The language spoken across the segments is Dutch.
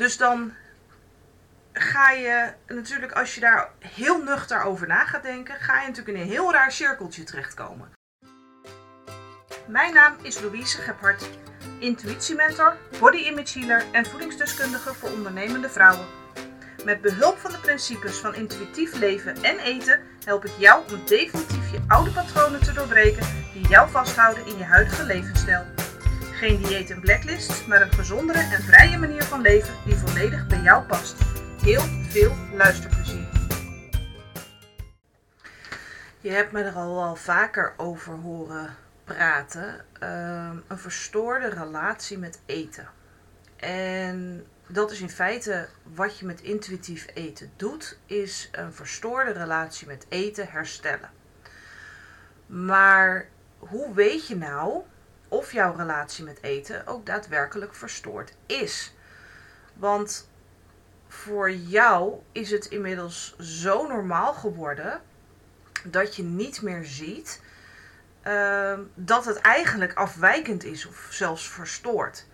Dus dan ga je natuurlijk, als je daar heel nuchter over na gaat denken, ga je natuurlijk in een heel raar cirkeltje terechtkomen. Mijn naam is Louise Gebhardt, intuïtiementor, body image healer en voedingsdeskundige voor ondernemende vrouwen. Met behulp van de principes van intuïtief leven en eten help ik jou om definitief je oude patronen te doorbreken die jou vasthouden in je huidige levensstijl. Geen dieet en blacklist, maar een gezondere en vrije manier van leven die volledig bij jou past. Heel veel luisterplezier. Je hebt me er al vaker over horen praten. Een verstoorde relatie met eten. En dat is in feite wat je met intuïtief eten doet, is een verstoorde relatie met eten herstellen. Maar hoe weet je nou of jouw relatie met eten ook daadwerkelijk verstoord is? Want voor jou is het inmiddels zo normaal geworden dat je niet meer ziet dat het eigenlijk afwijkend is of zelfs verstoord.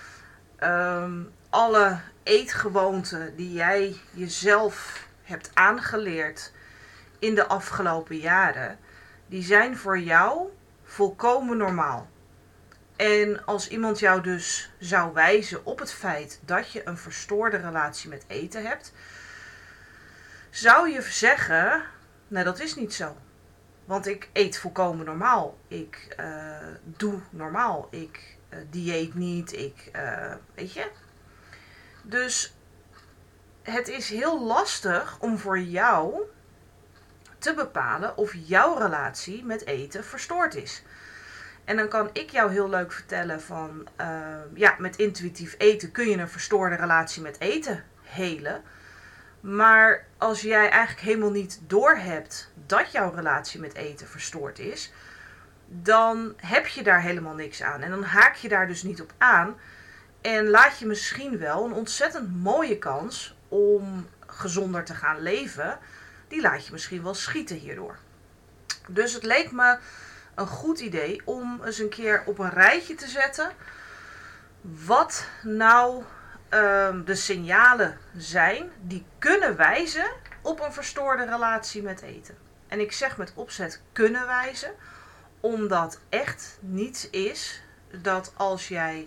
Alle eetgewoonten die jij jezelf hebt aangeleerd in de afgelopen jaren, die zijn voor jou volkomen normaal. En als iemand jou dus zou wijzen op het feit dat je een verstoorde relatie met eten hebt, zou je zeggen, nou dat is niet zo. Want ik eet volkomen normaal. Ik doe normaal. Ik dieet niet. Weet je. Dus het is heel lastig om voor jou te bepalen of jouw relatie met eten verstoord is. En dan kan ik jou heel leuk vertellen van, met intuïtief eten kun je een verstoorde relatie met eten helen. Maar als jij eigenlijk helemaal niet doorhebt dat jouw relatie met eten verstoord is, dan heb je daar helemaal niks aan. En dan haak je daar dus niet op aan. En laat je misschien wel een ontzettend mooie kans om gezonder te gaan leven, die laat je misschien wel schieten hierdoor. Dus het leek me een goed idee om eens een keer op een rijtje te zetten wat nou de signalen zijn die kunnen wijzen op een verstoorde relatie met eten. En ik zeg met opzet kunnen wijzen, omdat echt niets is dat als jij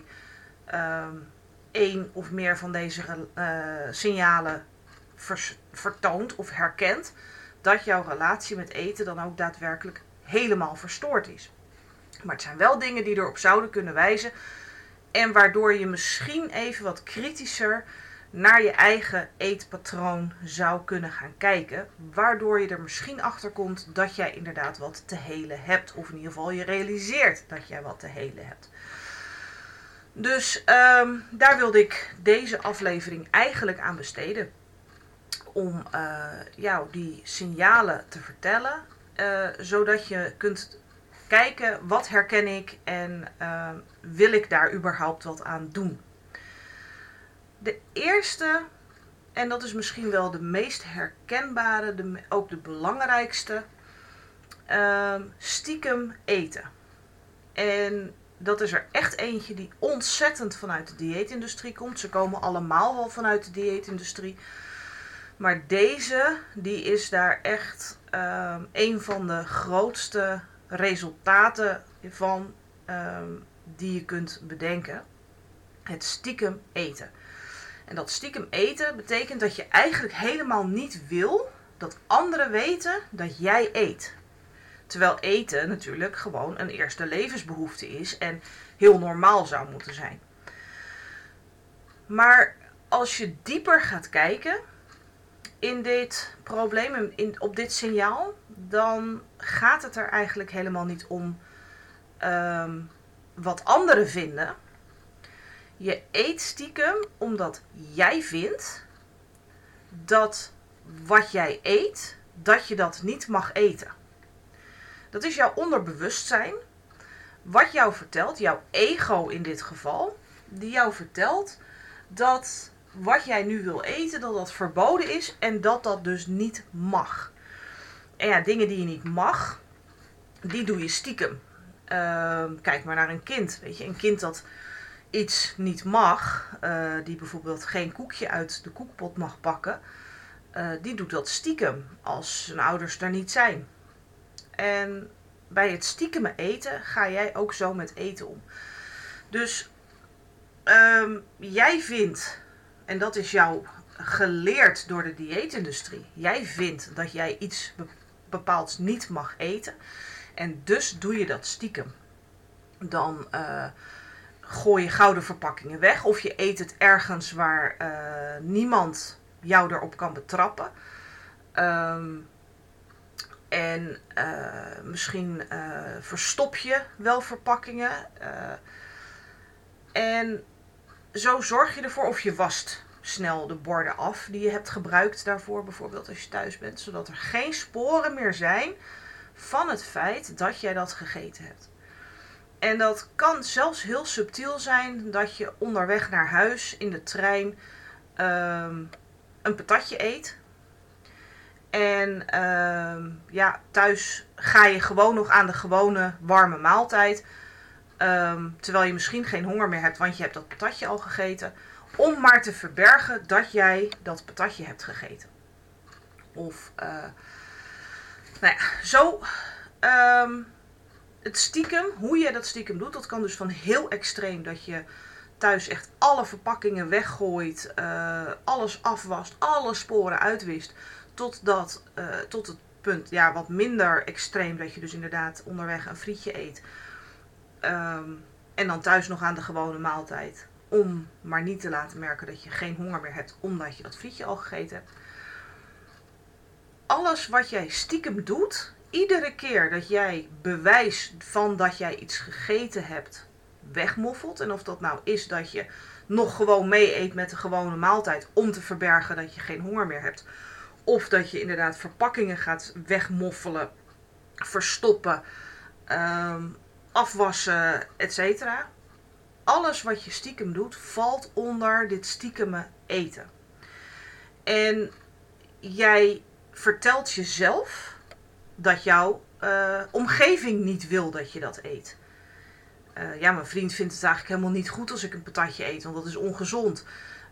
één of meer van deze signalen vertoont of herkent, dat jouw relatie met eten dan ook daadwerkelijk helemaal verstoord is. Maar het zijn wel dingen die erop zouden kunnen wijzen en waardoor je misschien even wat kritischer naar je eigen eetpatroon zou kunnen gaan kijken. Waardoor je er misschien achter komt dat jij inderdaad wat te helen hebt. Of in ieder geval je realiseert dat jij wat te helen hebt. Dus daar wilde ik deze aflevering eigenlijk aan besteden. Om jou die signalen te vertellen. Zodat je kunt kijken wat herken ik en wil ik daar überhaupt wat aan doen. De eerste, en dat is misschien wel de meest herkenbare, ook de belangrijkste, stiekem eten. En dat is er echt eentje die ontzettend vanuit de dieetindustrie komt. Ze komen allemaal wel vanuit de dieetindustrie. Maar deze, die is daar echt een van de grootste resultaten van die je kunt bedenken. Het stiekem eten. En dat stiekem eten betekent dat je eigenlijk helemaal niet wil dat anderen weten dat jij eet. Terwijl eten natuurlijk gewoon een eerste levensbehoefte is en heel normaal zou moeten zijn. Maar als je dieper gaat kijken in dit probleem, op dit signaal, dan gaat het er eigenlijk helemaal niet om wat anderen vinden. Je eet stiekem omdat jij vindt dat wat jij eet, dat je dat niet mag eten. Dat is jouw onderbewustzijn, wat jou vertelt, jouw ego in dit geval, die jou vertelt dat wat jij nu wil eten, dat dat verboden is en dat dat dus niet mag. En ja, dingen die je niet mag, die doe je stiekem. Kijk maar naar een kind. Weet je, een kind dat iets niet mag, die bijvoorbeeld geen koekje uit de koekpot mag pakken, die doet dat stiekem als zijn ouders er niet zijn. En bij het stiekeme eten ga jij ook zo met eten om. Dus jij vindt, en dat is jou geleerd door de dieetindustrie, jij vindt dat jij iets bepaalds niet mag eten. En dus doe je dat stiekem. Dan gooi je gouden verpakkingen weg. Of je eet het ergens waar niemand jou erop kan betrappen. En misschien verstop je wel verpakkingen. En zo zorg je ervoor, of je wast snel de borden af die je hebt gebruikt daarvoor, bijvoorbeeld als je thuis bent. Zodat er geen sporen meer zijn van het feit dat jij dat gegeten hebt. En dat kan zelfs heel subtiel zijn dat je onderweg naar huis in de trein een patatje eet. En thuis ga je gewoon nog aan de gewone warme maaltijd. Terwijl je misschien geen honger meer hebt, want je hebt dat patatje al gegeten. Om maar te verbergen dat jij dat patatje hebt gegeten. Of, zo... Het stiekem, hoe je dat stiekem doet, dat kan dus van heel extreem dat je thuis echt alle verpakkingen weggooit, alles afwast, alle sporen uitwist, tot het punt, wat minder extreem, dat je dus inderdaad onderweg een frietje eet. En dan thuis nog aan de gewone maaltijd, om maar niet te laten merken dat je geen honger meer hebt, omdat je dat frietje al gegeten hebt. Alles wat jij stiekem doet, iedere keer dat jij bewijs van dat jij iets gegeten hebt wegmoffelt. En of dat nou is dat je nog gewoon mee eet met de gewone maaltijd om te verbergen dat je geen honger meer hebt. Of dat je inderdaad verpakkingen gaat wegmoffelen, verstoppen, afwassen, etc. Alles wat je stiekem doet valt onder dit stiekeme eten. En jij vertelt jezelf dat jouw omgeving niet wil dat je dat eet. Mijn vriend vindt het eigenlijk helemaal niet goed als ik een patatje eet, want dat is ongezond.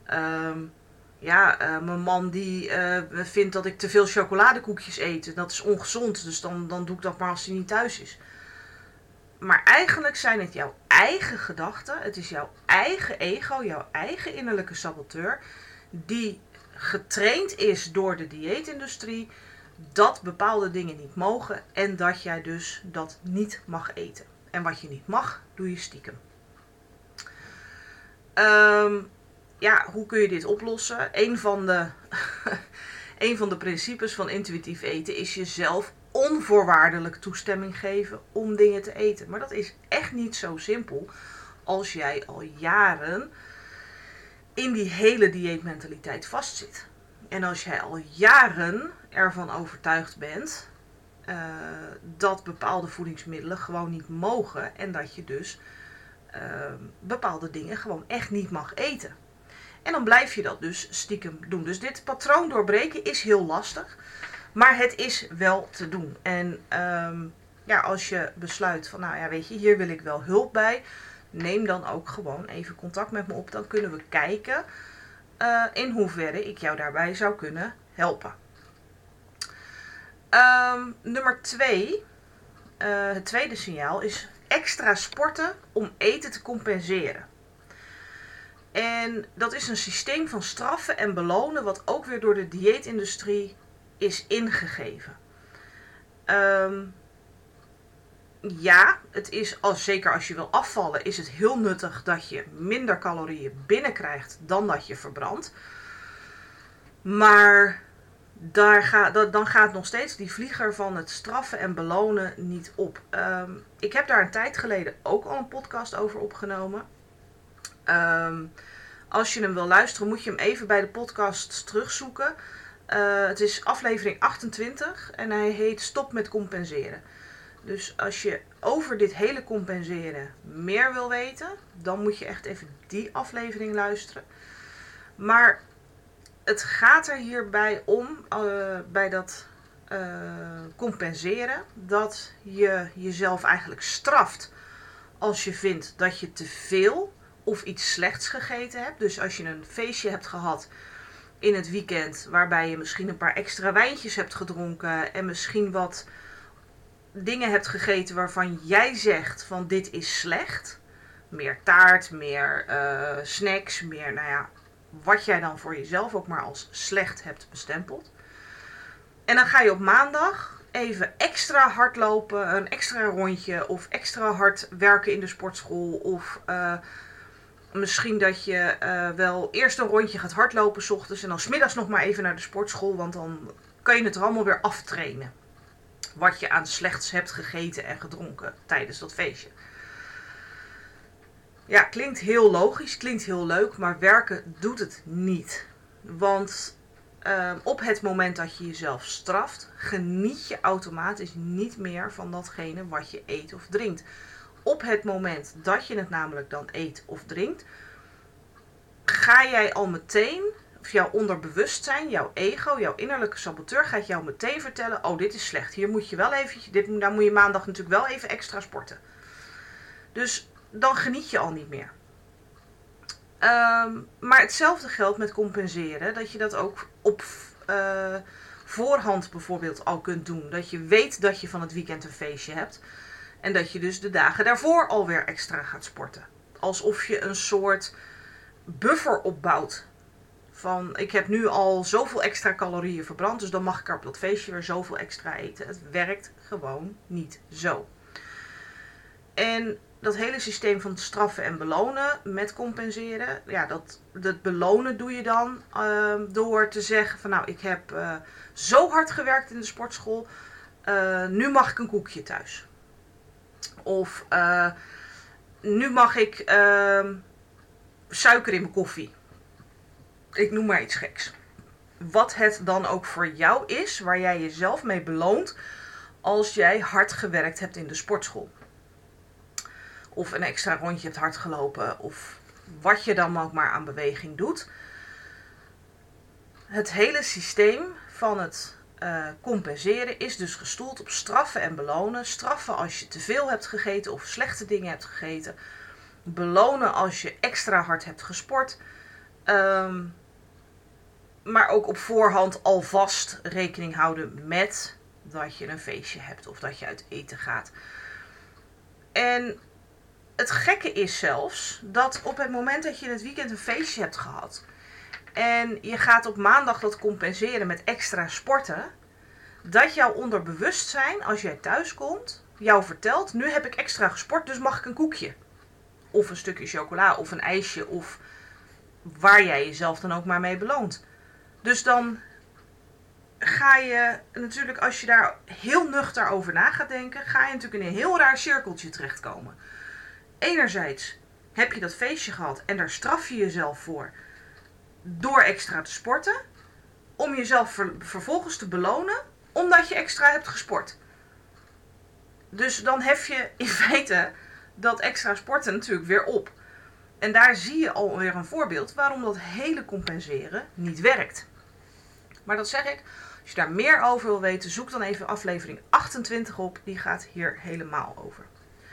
Mijn man die vindt dat ik te veel chocoladekoekjes eet. Dat is ongezond, dus dan doe ik dat maar als hij niet thuis is. Maar eigenlijk zijn het jouw eigen gedachten. Het is jouw eigen ego, jouw eigen innerlijke saboteur, die getraind is door de dieetindustrie dat bepaalde dingen niet mogen en dat jij dus dat niet mag eten. En wat je niet mag, doe je stiekem. Hoe kun je dit oplossen? Een van de principes van intuïtief eten is jezelf onvoorwaardelijk toestemming geven om dingen te eten. Maar dat is echt niet zo simpel als jij al jaren in die hele dieetmentaliteit vastzit. En als jij al jaren ervan overtuigd bent dat bepaalde voedingsmiddelen gewoon niet mogen en dat je dus bepaalde dingen gewoon echt niet mag eten. En dan blijf je dat dus stiekem doen. Dus dit patroon doorbreken is heel lastig, maar het is wel te doen. En als je besluit van hier wil ik wel hulp bij, neem dan ook gewoon even contact met me op. Dan kunnen we kijken in hoeverre ik jou daarbij zou kunnen helpen. Nummer 2, het tweede signaal is extra sporten om eten te compenseren. En dat is een systeem van straffen en belonen wat ook weer door de dieetindustrie is ingegeven. Het is, zeker als je wil afvallen, is het heel nuttig dat je minder calorieën binnenkrijgt dan dat je verbrandt. Maar dan gaat nog steeds die vlieger van het straffen en belonen niet op. Ik heb daar een tijd geleden ook al een podcast over opgenomen. Als je hem wil luisteren, moet je hem even bij de podcasts terugzoeken. Het is aflevering 28 en hij heet Stop met compenseren. Dus als je over dit hele compenseren meer wil weten, dan moet je echt even die aflevering luisteren. Maar het gaat er hierbij om, bij dat compenseren, dat je jezelf eigenlijk straft als je vindt dat je te veel of iets slechts gegeten hebt. Dus als je een feestje hebt gehad in het weekend waarbij je misschien een paar extra wijntjes hebt gedronken en misschien wat dingen hebt gegeten waarvan jij zegt van dit is slecht. Meer taart, meer snacks, meer wat jij dan voor jezelf ook maar als slecht hebt bestempeld. En dan ga je op maandag even extra hard lopen, een extra rondje of extra hard werken in de sportschool. Of misschien dat je wel eerst een rondje gaat hardlopen 's ochtends en dan 's middags nog maar even naar de sportschool. Want dan kan je het er allemaal weer aftrainen. Wat je aan slechts hebt gegeten en gedronken tijdens dat feestje. Ja, klinkt heel logisch, klinkt heel leuk, maar werken doet het niet. Want op het moment dat je jezelf straft, geniet je automatisch niet meer van datgene wat je eet of drinkt. Op het moment dat je het namelijk dan eet of drinkt, ga jij al meteen, of jouw onderbewustzijn, jouw ego, jouw innerlijke saboteur gaat jou meteen vertellen, oh dit is slecht, hier moet je wel even, daar moet je maandag natuurlijk wel even extra sporten. Dus dan geniet je al niet meer. Maar hetzelfde geldt met compenseren. Dat je dat ook op voorhand bijvoorbeeld al kunt doen. Dat je weet dat je van het weekend een feestje hebt. En dat je dus de dagen daarvoor alweer extra gaat sporten. Alsof je een soort buffer opbouwt. Van ik heb nu al zoveel extra calorieën verbrand. Dus dan mag ik er op dat feestje weer zoveel extra eten. Het werkt gewoon niet zo. En dat hele systeem van straffen en belonen met compenseren. Ja, dat belonen doe je dan door te zeggen van nou ik heb zo hard gewerkt in de sportschool. Nu mag ik een koekje thuis. Of nu mag ik suiker in mijn koffie. Ik noem maar iets geks. Wat het dan ook voor jou is, waar jij jezelf mee beloont als jij hard gewerkt hebt in de sportschool. Of een extra rondje hebt hard gelopen. Of wat je dan ook maar aan beweging doet. Het hele systeem van het compenseren is dus gestoeld op straffen en belonen. Straffen als je te veel hebt gegeten of slechte dingen hebt gegeten. Belonen als je extra hard hebt gesport. Maar ook op voorhand alvast rekening houden met dat je een feestje hebt of dat je uit eten gaat. En het gekke is zelfs dat op het moment dat je in het weekend een feestje hebt gehad en je gaat op maandag dat compenseren met extra sporten, dat jouw onderbewustzijn, als jij thuis komt, jou vertelt, nu heb ik extra gesport, dus mag ik een koekje. Of een stukje chocola, of een ijsje, of waar jij jezelf dan ook maar mee beloont. Dus dan ga je natuurlijk, als je daar heel nuchter over na gaat denken, ga je natuurlijk in een heel raar cirkeltje terechtkomen. Enerzijds heb je dat feestje gehad en daar straf je jezelf voor door extra te sporten. Om jezelf vervolgens te belonen omdat je extra hebt gesport. Dus dan hef je in feite dat extra sporten natuurlijk weer op. En daar zie je alweer een voorbeeld waarom dat hele compenseren niet werkt. Maar dat zeg ik, als je daar meer over wil weten, zoek dan even aflevering 28 op. Die gaat hier helemaal over.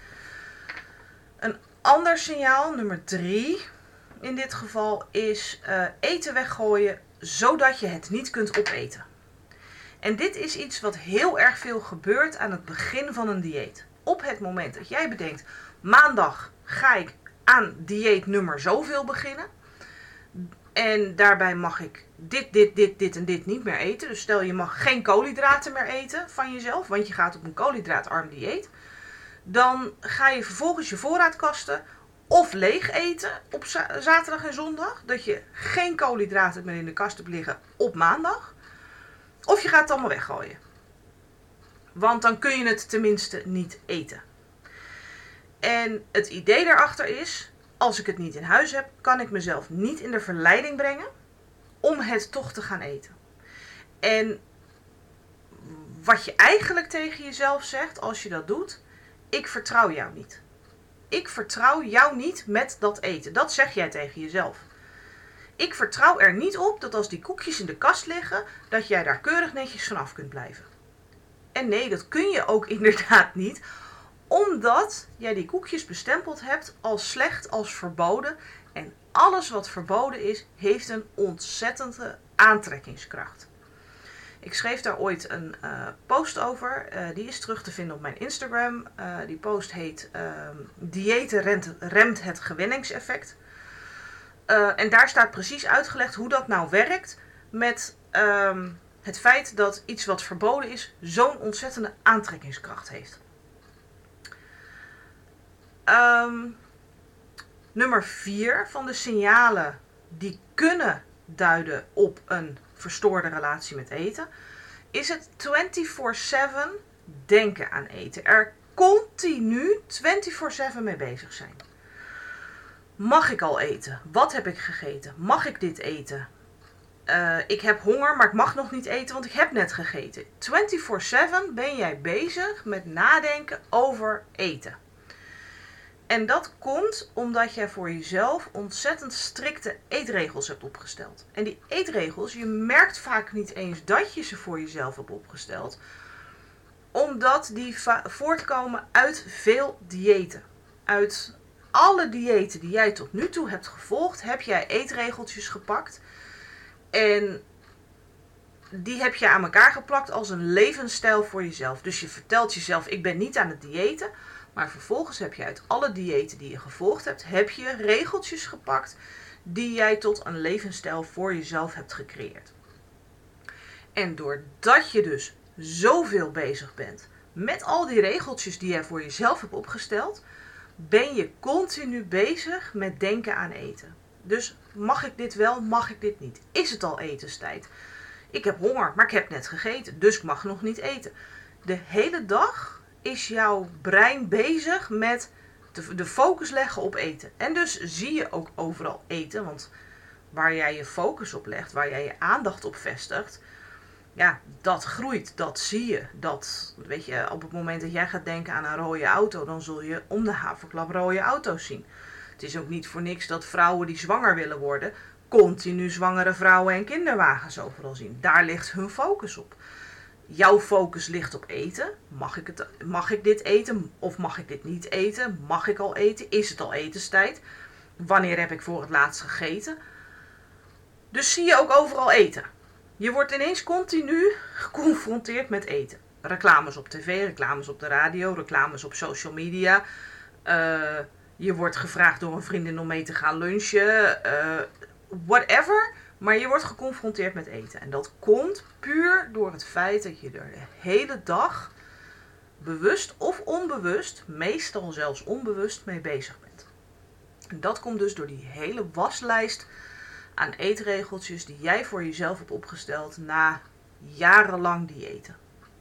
Een ander signaal, nummer 3 in dit geval, is eten weggooien zodat je het niet kunt opeten. En dit is iets wat heel erg veel gebeurt aan het begin van een dieet. Op het moment dat jij bedenkt, maandag ga ik aan dieet nummer zoveel beginnen. En daarbij mag ik dit en dit niet meer eten. Dus stel je mag geen koolhydraten meer eten van jezelf, want je gaat op een koolhydraatarm dieet. Dan ga je vervolgens je voorraadkasten of leeg eten op zaterdag en zondag. Dat je geen koolhydraten meer in de kast hebt liggen op maandag. Of je gaat het allemaal weggooien. Want dan kun je het tenminste niet eten. En het idee daarachter is, als ik het niet in huis heb, kan ik mezelf niet in de verleiding brengen om het toch te gaan eten. En wat je eigenlijk tegen jezelf zegt als je dat doet, ik vertrouw jou niet. Ik vertrouw jou niet met dat eten. Dat zeg jij tegen jezelf. Ik vertrouw er niet op dat als die koekjes in de kast liggen, dat jij daar keurig netjes vanaf kunt blijven. En nee, dat kun je ook inderdaad niet. Omdat jij die koekjes bestempeld hebt als slecht, als verboden. En alles wat verboden is, heeft een ontzettende aantrekkingskracht. Ik schreef daar ooit een post over. Die is terug te vinden op mijn Instagram. Die post heet Diëten remt het gewenningseffect. En daar staat precies uitgelegd hoe dat nou werkt met het feit dat iets wat verboden is zo'n ontzettende aantrekkingskracht heeft. Nummer 4 van de signalen die kunnen duiden op een verstoorde relatie met eten, is het 24/7 denken aan eten. Er continu 24/7 mee bezig zijn. Mag ik al eten? Wat heb ik gegeten? Mag ik dit eten? Ik heb honger, maar ik mag nog niet eten, want ik heb net gegeten. 24/7 ben jij bezig met nadenken over eten. En dat komt omdat jij voor jezelf ontzettend strikte eetregels hebt opgesteld. En die eetregels, je merkt vaak niet eens dat je ze voor jezelf hebt opgesteld. Omdat die voortkomen uit veel diëten. Uit alle diëten die jij tot nu toe hebt gevolgd, heb jij eetregeltjes gepakt. En die heb je aan elkaar geplakt als een levensstijl voor jezelf. Dus je vertelt jezelf, ik ben niet aan het diëten. Maar vervolgens heb je uit alle diëten die je gevolgd hebt, heb je regeltjes gepakt die jij tot een levensstijl voor jezelf hebt gecreëerd. En doordat je dus zoveel bezig bent met al die regeltjes die jij voor jezelf hebt opgesteld, ben je continu bezig met denken aan eten. Dus mag ik dit wel, mag ik dit niet? Is het al etenstijd? Ik heb honger, maar ik heb net gegeten, dus ik mag nog niet eten. De hele dag is jouw brein bezig met de focus leggen op eten. En dus zie je ook overal eten, want waar jij je focus op legt, waar jij je aandacht op vestigt, ja, dat groeit, dat zie je. Dat, weet je, op het moment dat jij gaat denken aan een rode auto, dan zul je om de haverklap rode auto's zien. Het is ook niet voor niks dat vrouwen die zwanger willen worden, continu zwangere vrouwen en kinderwagens overal zien. Daar ligt hun focus op. Jouw focus ligt op eten. Mag ik dit eten of mag ik dit niet eten? Mag ik al eten? Is het al etenstijd? Wanneer heb ik voor het laatst gegeten? Dus zie je ook overal eten. Je wordt ineens continu geconfronteerd met eten. Reclames op tv, reclames op de radio, reclames op social media. Je wordt gevraagd door een vriendin om mee te gaan lunchen. Whatever. Maar je wordt geconfronteerd met eten. En dat komt puur door het feit dat je er de hele dag bewust of onbewust, meestal zelfs onbewust, mee bezig bent. En dat komt dus door die hele waslijst aan eetregeltjes die jij voor jezelf hebt opgesteld na jarenlang diëten.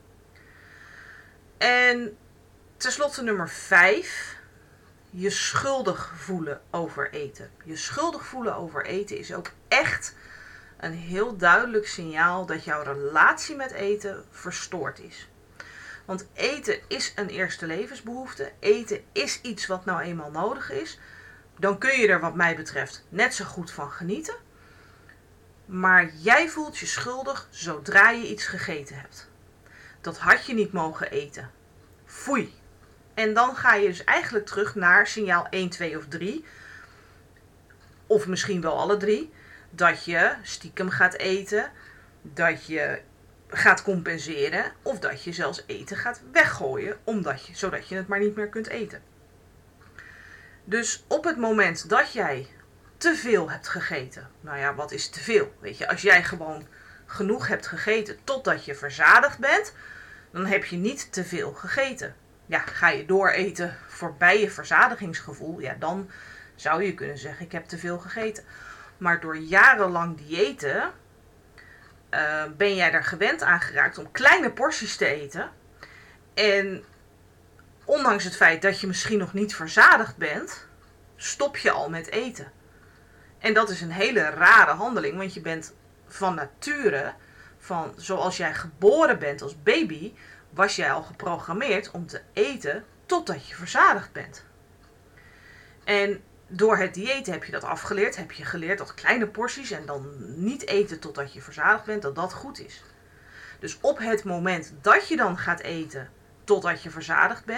En tenslotte nummer 5. Je schuldig voelen over eten. Je schuldig voelen over eten is ook echt een heel duidelijk signaal dat jouw relatie met eten verstoord is. Want eten is een eerste levensbehoefte. Eten is iets wat nou eenmaal nodig is. Dan kun je er wat mij betreft net zo goed van genieten. Maar jij voelt je schuldig zodra je iets gegeten hebt. Dat had je niet mogen eten. Foei. En dan ga je dus eigenlijk terug naar signaal 1, 2 of 3. Of misschien wel alle 3. Dat je stiekem gaat eten. Dat je gaat compenseren. Of dat je zelfs eten gaat weggooien. Zodat je het maar niet meer kunt eten. Dus op het moment dat jij te veel hebt gegeten. Nou ja, wat is te veel? Weet je, als jij gewoon genoeg hebt gegeten totdat je verzadigd bent. Dan heb je niet te veel gegeten. Ja, ga je dooreten voorbij je verzadigingsgevoel. Ja, dan zou je kunnen zeggen, ik heb te veel gegeten. Maar door jarenlang diëten ben jij er gewend aan geraakt om kleine porties te eten. En ondanks het feit dat je misschien nog niet verzadigd bent, stop je al met eten. En dat is een hele rare handeling, want je bent van nature, van zoals jij geboren bent als baby, was jij al geprogrammeerd om te eten totdat je verzadigd bent. En door het diëten heb je dat afgeleerd. Heb je geleerd dat kleine porties en dan niet eten totdat je verzadigd bent, dat dat goed is. Dus op het moment dat je dan gaat eten totdat je verzadigd bent,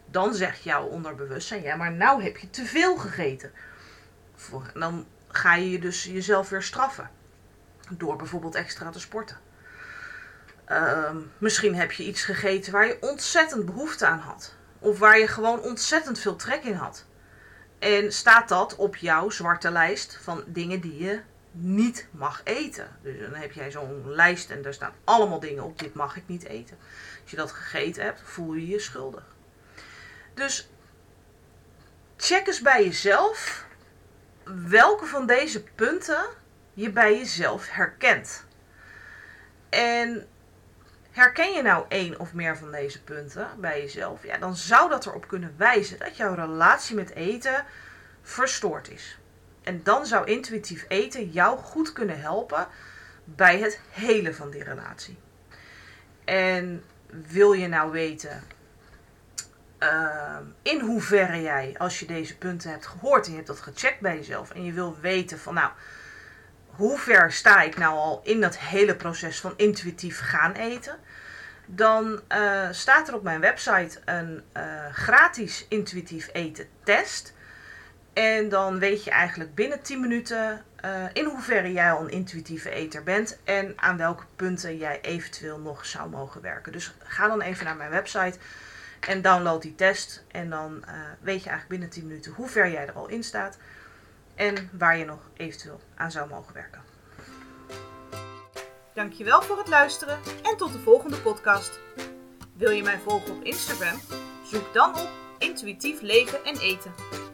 Dan zegt jouw onderbewustzijn, ja, maar nou heb je te veel gegeten. Dan ga je dus jezelf weer straffen. Door bijvoorbeeld extra te sporten. Misschien heb je iets gegeten waar je ontzettend behoefte aan had. Of waar je gewoon ontzettend veel trek in had. En staat dat op jouw zwarte lijst van dingen die je niet mag eten. Dus dan heb jij zo'n lijst en daar staan allemaal dingen op. Dit mag ik niet eten. Als je dat gegeten hebt, voel je je schuldig. Dus check eens bij jezelf welke van deze punten je bij jezelf herkent. En herken je nou 1 of meer van deze punten bij jezelf? Ja, dan zou dat erop kunnen wijzen dat jouw relatie met eten verstoord is. En dan zou intuïtief eten jou goed kunnen helpen bij het helen van die relatie. En wil je nou weten in hoeverre jij, als je deze punten hebt gehoord en je hebt dat gecheckt bij jezelf en je wil weten van nou, hoe ver sta ik nou al in dat hele proces van intuïtief gaan eten? Dan staat er op mijn website een gratis intuïtief eten test. En dan weet je eigenlijk binnen 10 minuten in hoeverre jij al een intuïtieve eter bent. En aan welke punten jij eventueel nog zou mogen werken. Dus ga dan even naar mijn website en download die test. En dan weet je eigenlijk binnen 10 minuten hoe ver jij er al in staat. En waar je nog eventueel aan zou mogen werken. Dankjewel voor het luisteren en tot de volgende podcast. Wil je mij volgen op Instagram? Zoek dan op Intuïtief Leven en Eten.